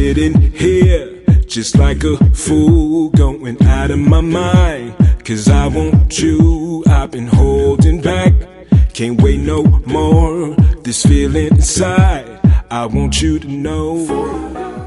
sitting here just like a fool, going out of my mind, 'cause I want you. I've been holding back, can't wait no more. This feeling inside, I want you to know.